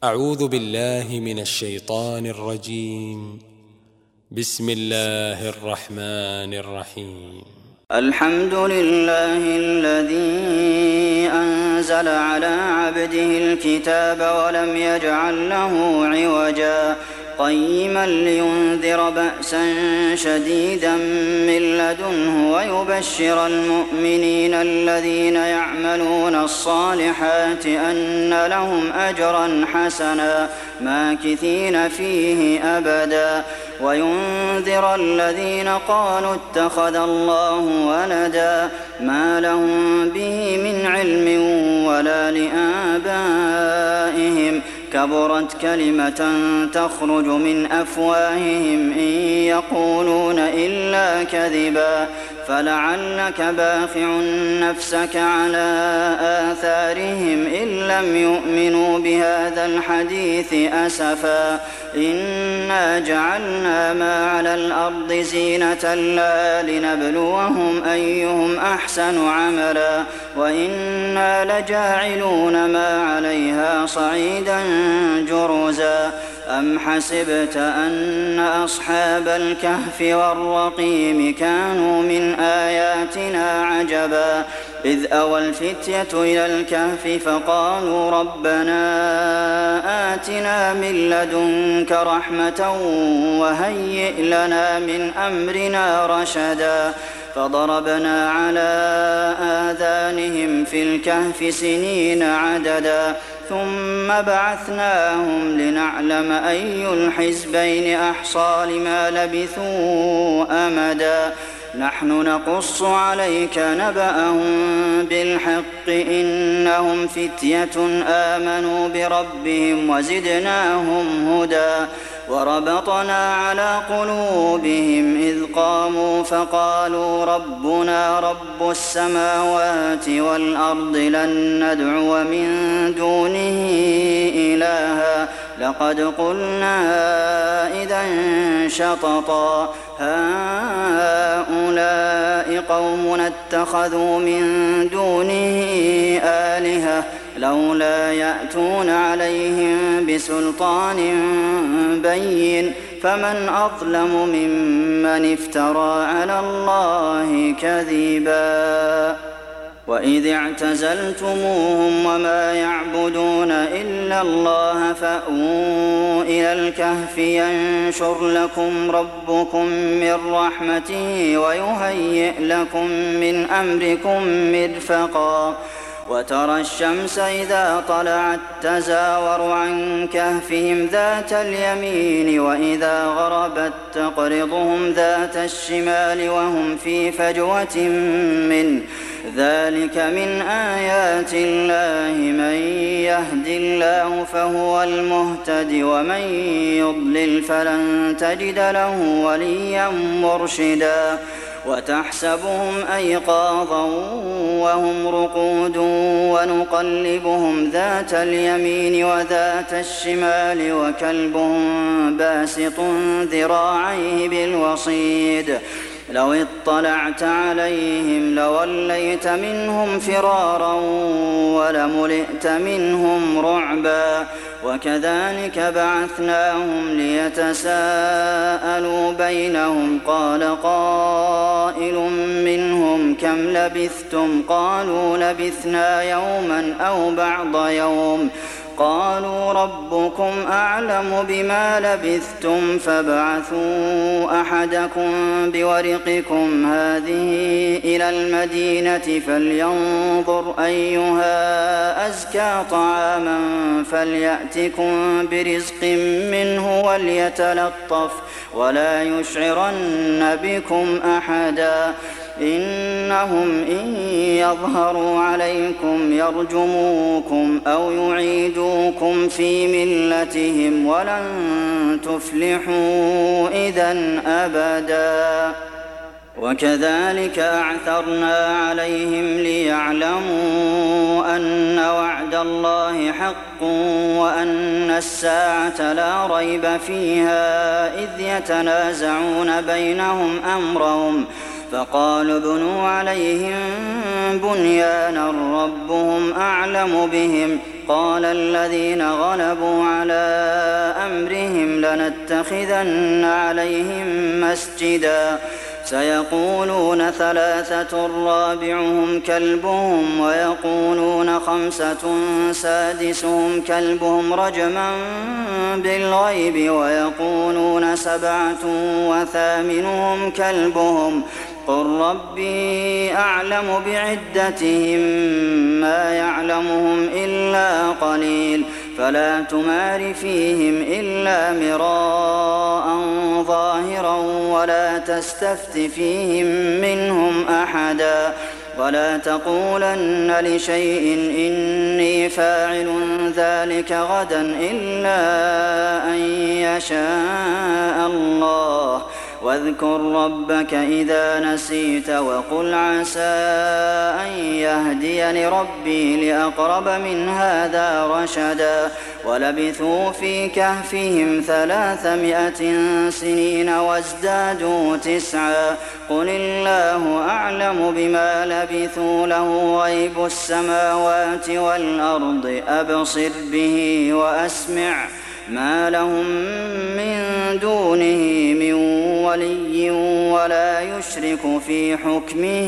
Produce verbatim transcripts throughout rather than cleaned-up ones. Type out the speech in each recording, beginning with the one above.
أعوذ بالله من الشيطان الرجيم. بسم الله الرحمن الرحيم. الحمد لله الذي أنزل على عبده الكتاب ولم يجعل له عوجا قيما لينذر بأسا شديدا من لدنه ويبشر المؤمنين الذين يعملون الصالحات أن لهم أجرا حسنا ماكثين فيه أبدا وينذر الذين قالوا اتخذ الله ولدا ما لهم به من علم ولا لآبائهم كبرت كلمة تخرج من أفواههم إن يقولون إلا كذبا فلعلك باخع نفسك على آثارهم إن لم يؤمنوا بهذا الحديث أسفا إنا جعلنا ما على الأرض زينة لها لنبلوهم أيهم أحسن عملا وإنا لجاعلون ما عليها صعيدا جرزا أم حسبت أن أصحاب الكهف والرقيم كانوا من آياتنا عجبا إذ أوى الفتية إلى الكهف فقالوا ربنا آتنا من لدنك رحمة وهيئ لنا من أمرنا رشدا فضربنا على آذانهم في الكهف سنين عددا ثم بعثناهم لنعلم أي الحزبين أحصى لما لبثوا أمدا نحن نقص عليك نبأهم بالحق إنهم فتية آمنوا بربهم وزدناهم هدى وربطنا على قلوبهم إذ قاموا فقالوا ربنا رب السماوات والأرض لن ندعو من دونه إلها لقد قلنا إذا شططا هؤلاء قومنا اتخذوا من دونه آلهة لولا يأتون عليهم بسلطان بين فمن أظلم ممن افترى على الله كذبا وإذ اعتزلتموهم وما يعبدون إلا الله فأووا إلى الكهف ينشر لكم ربكم من رحمته ويهيئ لكم من أمركم مرفقا وترى الشمس إذا طلعت تزاور عن كهفهم ذات اليمين وإذا غربت تقرضهم ذات الشمال وهم في فجوة منه ذلك من آيات الله من يهد الله فهو المهتد ومن يضلل فلن تجد له وليا مرشدا وتحسبهم أيقاظا وهم رقود ونقلبهم ذات اليمين وذات الشمال وكلبهم باسط ذراعيه بالوصيد لو اطلعت عليهم لوليت منهم فرارا ولملئت منهم رعبا وكذلك بعثناهم ليتساءلوا بينهم قال قائل منهم كم لبثتم قالوا لبثنا يوما أو بعض يوم قالوا ربكم أعلم بما لبثتم فابعثوا أحدكم بورقكم هذه إلى المدينة فلينظر أيها أزكى طعاما فليأتكم برزق منه وليتلطف ولا يشعرن بكم أحدا إنهم إن يظهروا عليكم يرجموكم أو يعيدوكم في ملتهم ولن تفلحوا إذا أبدا وكذلك أعثرنا عليهم ليعلموا أن وعد الله حق وأن الساعة لا ريب فيها إذ يتنازعون بينهم أمرهم فقالوا ابنوا عليهم بنيانا ربهم أعلم بهم قال الذين غلبوا على أمرهم لنتخذن عليهم مسجدا سيقولون ثلاثة رابعهم كلبهم ويقولون خمسة سادسهم كلبهم رجما بالغيب ويقولون سبعة وثامنهم كلبهم قل ربي أعلم بعدتهم ما يعلمهم إلا قليل فلا تمار فيهم إلا مراء ظاهرا ولا تستفت فيهم منهم أحدا ولا تقولن لشيء إني فاعل ذلك غدا إلا أن يشاء الله واذكر ربك إذا نسيت وقل عسى أن يهديني ربي لأقرب من هذا رشدا ولبثوا في كهفهم ثلاثمائة سنين وازدادوا تسعا قل الله أعلم بما لبثوا له غيب السماوات والأرض أبصر به وأسمع ما لهم من دونه من ولي ولا يشرك في حكمه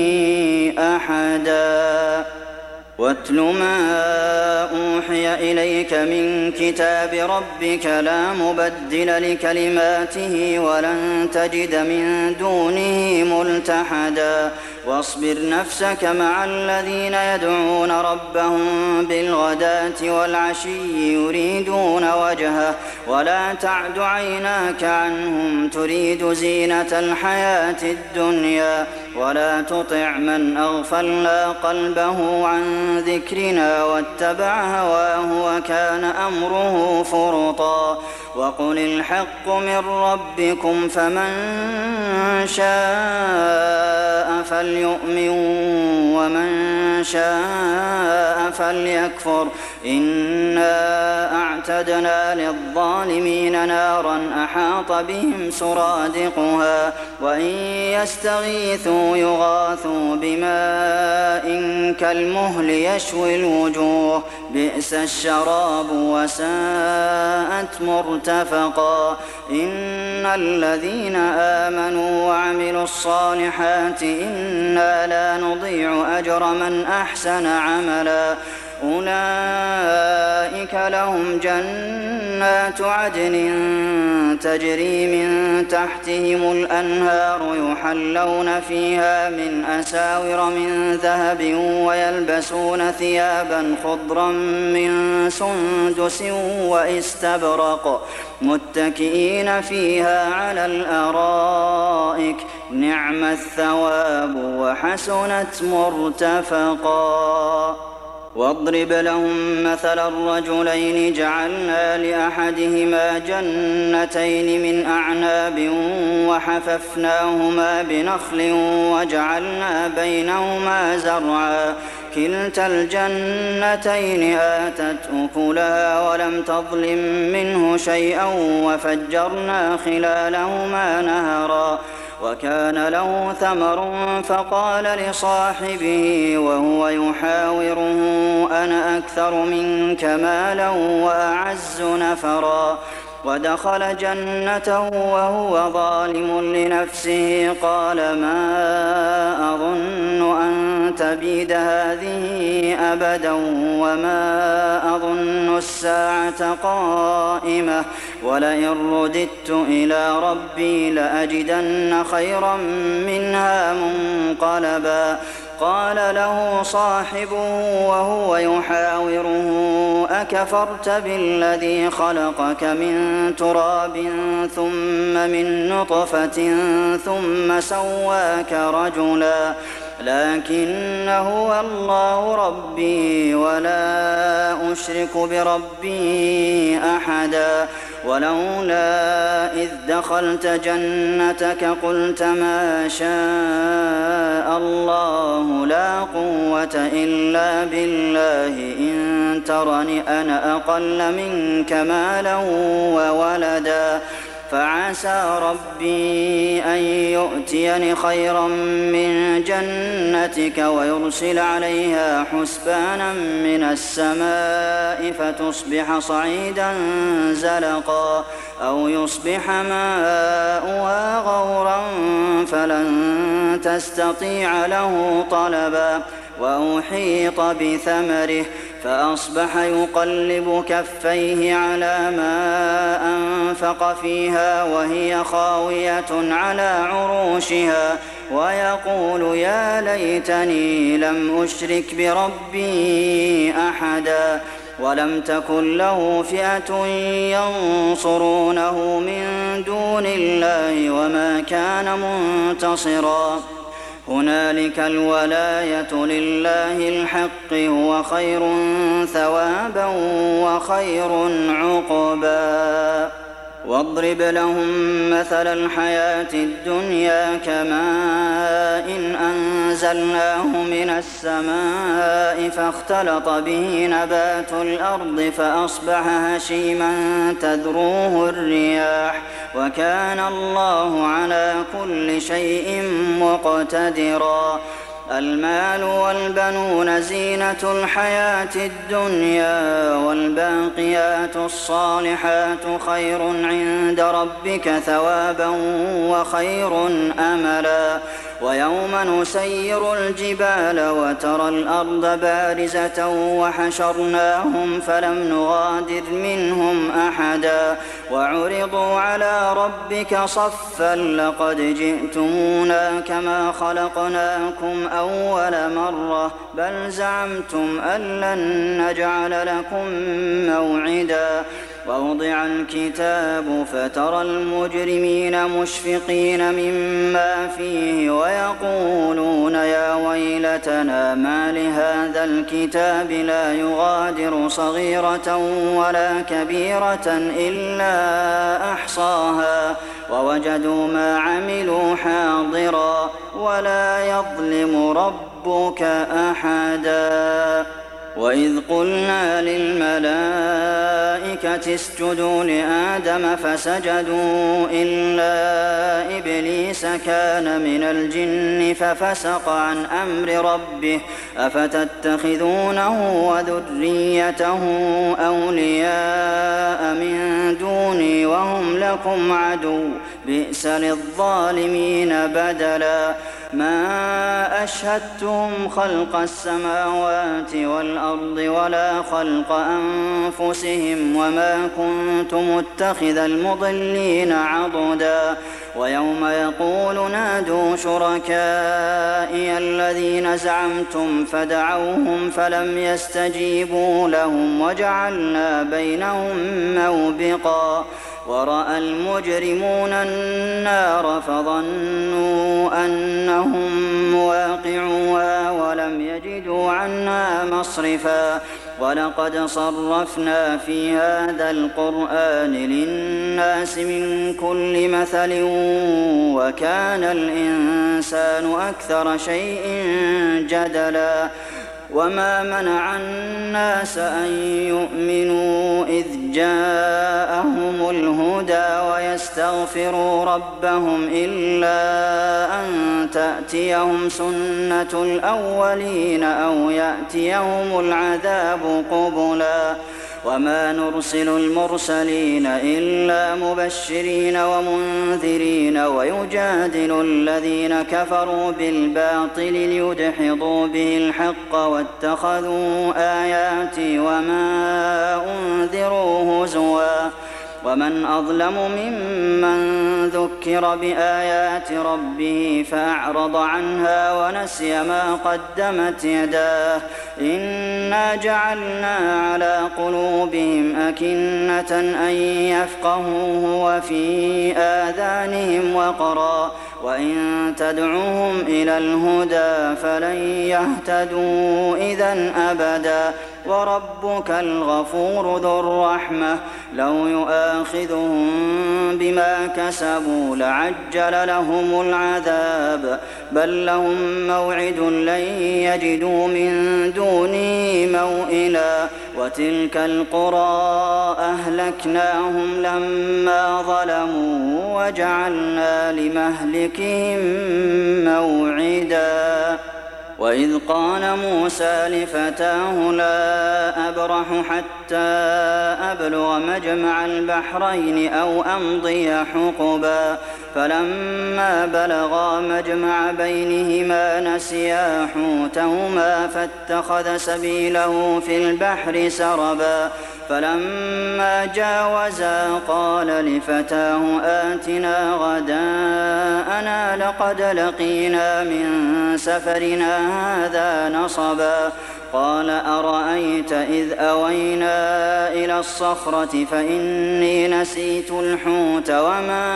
أحدا واتل ما أوحي إليك من كتاب ربك لا مبدل لكلماته ولن تجد من دونه ملتحدا واصبر نفسك مع الذين يدعون ربهم بالغداة والعشي يريدون وجهه ولا تعد عيناك عنهم تريد زينة الحياة الدنيا ولا تطع من أغفلنا قلبه عن ذكرنا واتبع هواه وكان أمره فرطا وقل الحق من ربكم فمن شاء فليؤمن ومن شاء فليكفر إنا أعتدنا للظالمين نارا أحاط بهم سرادقها وإن يستغيثوا يغاثوا بماء كالمهل يشوي الوجوه بئس الشراب وساءت مرتفقا إن الذين آمنوا وعملوا الصالحات إنا لا نضيع أجر من أحسن عملا أولئك لهم جنات عدن تجري من تحتهم الأنهار يحلون فيها من أساور من ذهب ويلبسون ثيابا خضرا من سندس واستبرق متكئين فيها على الأرائك نعم الثواب وحسنت مرتفقا واضرب لهم مثل الرجلين جعلنا لأحدهما جنتين من أعناب وحففناهما بنخل وجعلنا بينهما زرعا كلتا الجنتين آتت أكلها ولم تظلم منه شيئا وفجرنا خلالهما نهرا وكان له ثمر فقال لصاحبه وهو يحاوره أنا أكثر منك مالا وأعز نفرا ودخل جنته وهو ظالم لنفسه قال ما أظن أن تبيد هذه أبدا وما أظن الساعة قائمة ولئن رددت إلى ربي لأجدن خيرا منها منقلبا قال له صاحبه وهو يحاوره أكفرت بالذي خلقك من تراب ثم من نطفة ثم سواك رجلا لكن هو الله ربي ولا أشرك بربي أحدا ولولا إذ دخلت جنتك قلت ما شاء الله لا قوة إلا بالله إن ترني أنا أقل منك مالا وولدا فعسى ربي أن يؤتيني خيرا من جنتك ويرسل عليها حسبانا من السماء فتصبح صعيدا زلقا أو يصبح ماؤها غورا فلن تستطيع له طلبا وأحيط بثمره فأصبح يقلب كفيه على ما أنفق فيها وهي خاوية على عروشها ويقول يا ليتني لم أشرك بربي أحدا ولم تكن له فئة ينصرونه من دون الله وما كان منتصرا هنالك الولاية لله الحق هو خير ثوابا وخير عقبا واضرب لهم مثل الحياة الدنيا كماء إن أنزلناه من السماء فاختلط به نبات الأرض فأصبح هشيما تذروه الرياح وكان الله على كل شيء مقتدرا المال والبنون زينة الحياة الدنيا والباقيات الصالحات خير عند ربك ثوابا وخير أملا ويوم نسير الجبال وترى الأرض بارزة وحشرناهم فلم نغادر منهم أحدا وعرضوا على ربك صفا لقد جئتمونا كما خلقناكم أول مرة بل زعمتم أن لن نجعل لكم موعدا ووضع الكتاب فترى المجرمين مشفقين مما فيه ويقولون يا ويلتنا ما لهذا الكتاب لا يغادر صغيرة ولا كبيرة إلا أحصاها ووجدوا ما عملوا حاضرا ولا يظلم ربك أحدا وإذ قلنا للملائكة اسجدوا لآدم فسجدوا إلا إبليس كان من الجن ففسق عن أمر ربه أفتتخذونه وذريته أولياء من دوني وهم لكم عدو بئس للظالمين بدلا ما أشهدتهم خلق السماوات والأرض ولا خلق أنفسهم وما كنت متخذ المضلين عضدا ويوم يقول نادوا شركائي الذين زعمتم فدعوهم فلم يستجيبوا لهم وجعلنا بينهم موبقا ورأى المجرمون النار فظنوا أنهم مواقعوها ولم يجدوا عنها مصرفا ولقد صرفنا في هذا القرآن للناس من كل مثل وكان الإنسان أكثر شيء جدلا وما منع الناس أن يؤمنوا إذ جاءهم الهدى ويستغفروا ربهم إلا أن تأتيهم سنة الأولين أو يأتيهم العذاب قبلا وما نرسل المرسلين إلا مبشرين ومنذرين ويجادل الذين كفروا بالباطل ليدحضوا به الحق واتخذوا آياتي وما أنذروا هزوا ومن أظلم ممن ذكر بآيات ربه فأعرض عنها ونسي ما قدمت يداه إنا جعلنا على قلوبهم أكنة أن يفقهوه وفي آذانهم وقرا وإن تدعوهم إلى الهدى فلن يهتدوا إذا أبدا وربك الغفور ذو الرحمة لو يؤاخذهم بما كسبوا لعجل لهم العذاب بل لهم موعد لن يجدوا من دونه موئلا وتلك القرى أهلكناهم لما ظلموا وجعلنا لمهلكهم موعدا وإذ قال موسى لفتاه لا أبرح حتى أبلغ مجمع البحرين أو أمضي حقبا فلما بلغا مجمع بينهما نسيا حوتهما فاتخذ سبيله في البحر سربا فلما جاوزا قال لفتاه آتنا غداءنا لقد لقينا من سفرنا هذا نصبا قال أرأيت إذ أوينا إلى الصخرة فإني نسيت الحوت وما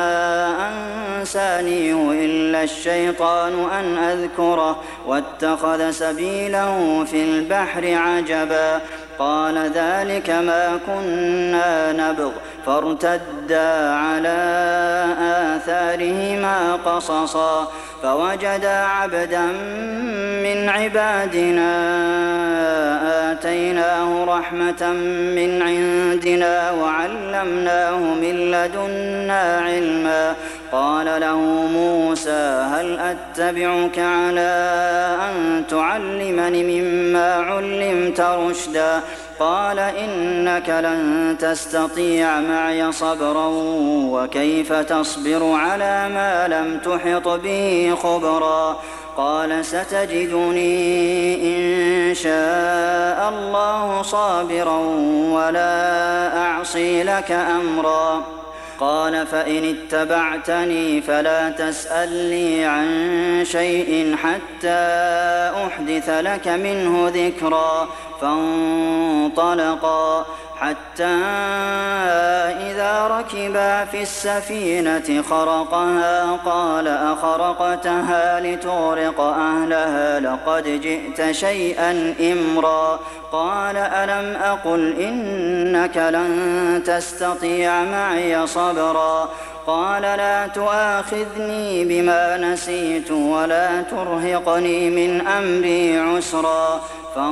أنسانيه إلا الشيطان أن أذكره واتخذ سبيله في البحر عجبا قال ذلك ما كنا نبغ فارتدا على آثارهما قصصا فوجدا عبدا من عبادنا آتيناه رحمة من عندنا وعلمناه من لدنا علما قال له موسى هل أتبعك على أن تعلمني مما علمت رشدا قال إنك لن تستطيع معي صبرا وكيف تصبر على ما لم تحط به خبرا قال ستجدني إن شاء الله صابرا ولا أعصي لك أمرا قال فإن اتبعتني فلا تسألني عن شيء حتى أحدث لك منه ذكرا فانطلقا حتى إذا ركبا في السفينة خرقها قال أخرقتها لتغرق أهلها لقد جئت شيئا إمرا قال ألم أقل إنك لن تستطيع معي صبرا قال لا تؤاخذني بما نسيت ولا ترهقني من أمري عسرا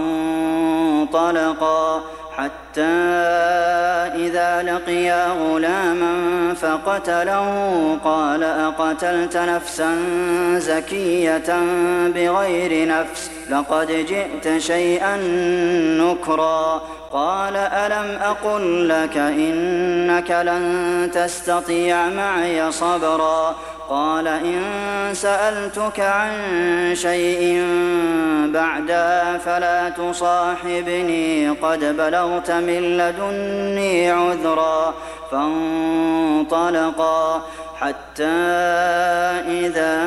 فانطلقا حتى إذا لقيا غلاما فقتله قال أقتلت نفسا زكية بغير نفس لقد جئت شيئا نكرا قال ألم أقل لك إنك لن تستطيع معي صبرا قال إن سألتك عن شيء بعدها فلا تصاحبني قد بلغت من لدني عذرا فانطلقا حتى إذا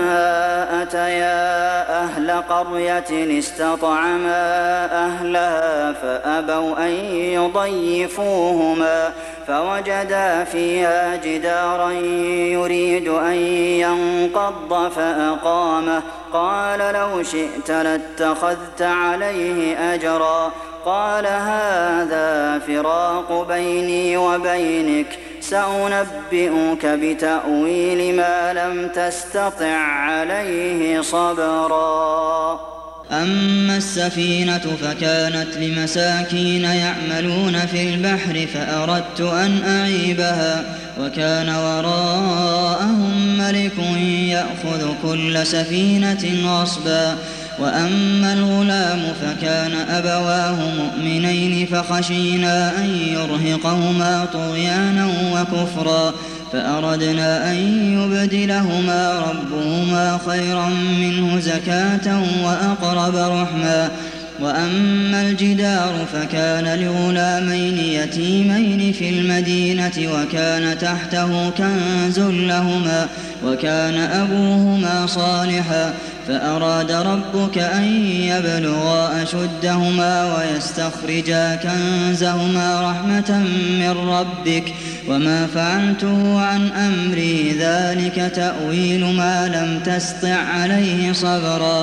أتيا أهل قرية استطعما أهلها فأبوا أن يضيفوهما فوجدا فيها جدارا يريد أن ينقض فأقامه قال لو شئت لاتخذت عليه أجرا قال هذا فراق بيني وبينك سأنبئك بتأويل ما لم تستطع عليه صبرا أما السفينة فكانت لمساكين يعملون في البحر فأردت أن أعيبها وكان وراءهم ملك يأخذ كل سفينة غصبا وأما الغلام فكان أبواه مؤمنين فخشينا أن يرهقهما طغيانا وكفرا فأردنا أن يبدلهما ربهما خيرا منه زكاة وأقرب رحما وأما الجدار فكان لغلامين يتيمين في المدينة وكان تحته كنز لهما وكان أبوهما صالحا فأراد ربك أن يبلغا أشدهما ويستخرجا كنزهما رحمة من ربك وما فعلته عن أمري ذلك تأويل ما لم تسطع عليه صبرا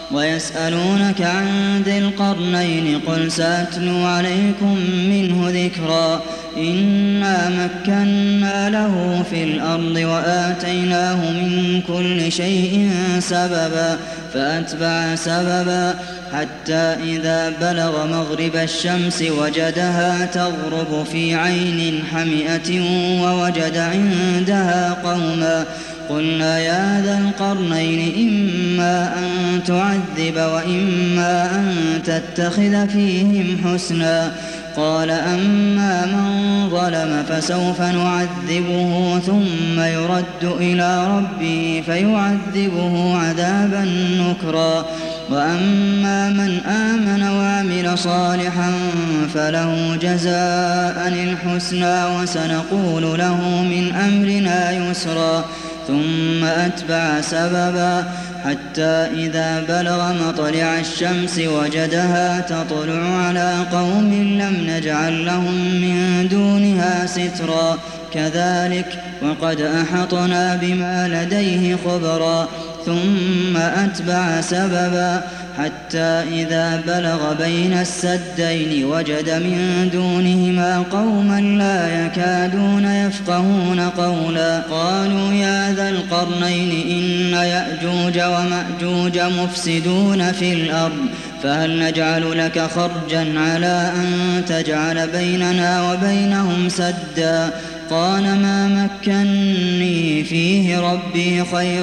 ويسألونك عن ذي القرنين قل سأتلو عليكم منه ذكرا إنا مكنا له في الأرض وآتيناه من كل شيء سببا فأتبع سببا حتى إذا بلغ مغرب الشمس وجدها تغرب في عين حمئة ووجد عندها قوما قلنا يا ذا القرنين إما أن تعذب وإما أن تتخذ فيهم حسنا قال أما من ظلم فسوف نعذبه ثم يرد إلى ربه فيعذبه عذابا نكرا وأما من آمن وعمل صالحا فله جزاء الحسنى وسنقول له من أمرنا يسرا ثم أتبع سببا حتى إذا بلغ مطلع الشمس وجدها تطلع على قوم لم نجعل لهم من دونها سترا كذلك وقد أحطنا بما لديه خبرا ثم أتبع سببا حتى إذا بلغ بين السدين وجد من دونهما قوما لا يكادون يفقهون قولا قالوا يا ذا القرنين إن يأجوج ومأجوج مفسدون في الأرض فهل نجعل لك خرجا على أن تجعل بيننا وبينهم سدا قال ما مكني فيه ربي خير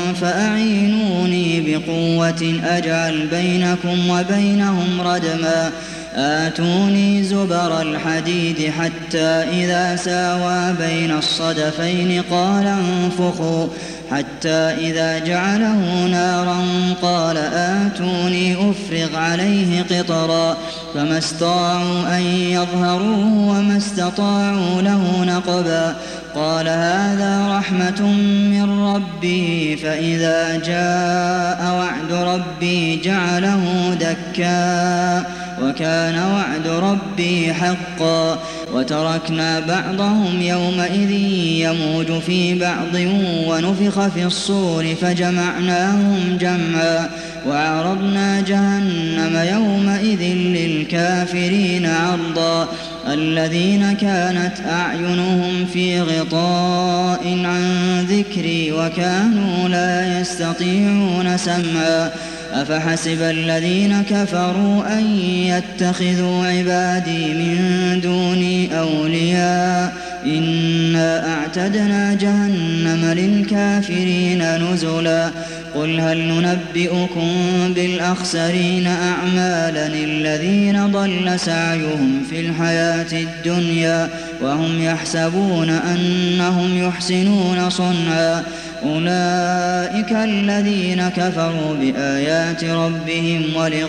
فأعينوني بقوة أجعل بينكم وبينهم ردما آتوني زبر الحديد حتى إذا ساوى بين الصدفين قال انفخوا حتى إذا جعله نارا قال آتوني أفرغ عليه قطرا فما استطاعوا أن يظهروه وما استطاعوا له نقبا قال هذا رحمة من ربي فإذا جاء وعد ربي جعله دكا وكان وعد ربي حقا وتركنا بعضهم يومئذ يموج في بعض ونفخ في الصور فجمعناهم جمعا وعرضنا جهنم يومئذ للكافرين عرضا الذين كانت أعينهم في غطاء عن ذكري وكانوا لا يستطيعون سمعا أفحسب الذين كفروا أن يتخذوا عبادي من دوني أولياء إنا أعتدنا جهنم للكافرين نزلا قل هل ننبئكم بالأخسرين أعمالا الذين ضل سعيهم في الحياة الدنيا وهم يحسبون أنهم يحسنون صنعا أولئك الذين كفروا بآيات ربهم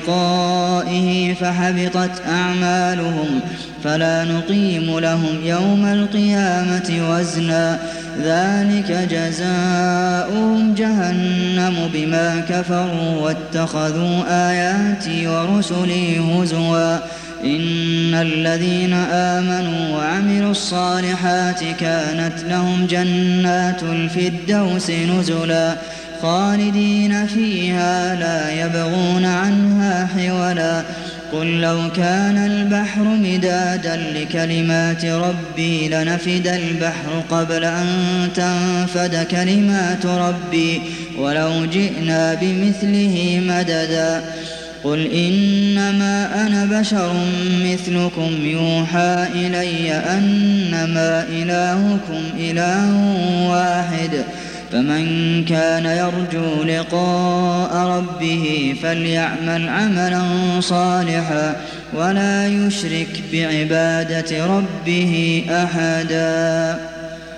ولقائه فحبطت أعمالهم فلا نقيم لهم يوم القيامة وزنا ذلك جزاؤهم جهنم بما كفروا واتخذوا آياتي ورسلي هزوا إن الذين آمنوا وعملوا الصالحات كانت لهم جنات الفردوس نزلا خالدين فيها لا يبغون عنها حولا قل لو كان البحر مدادا لكلمات ربي لنفد البحر قبل أن تنفد كلمات ربي ولو جئنا بمثله مددا قل إنما أنا بشر مثلكم يوحى إلي أنما إلهكم إله واحد فمن كان يرجو لقاء ربه فليعمل عملا صالحا ولا يشرك بعبادة ربه أحدا.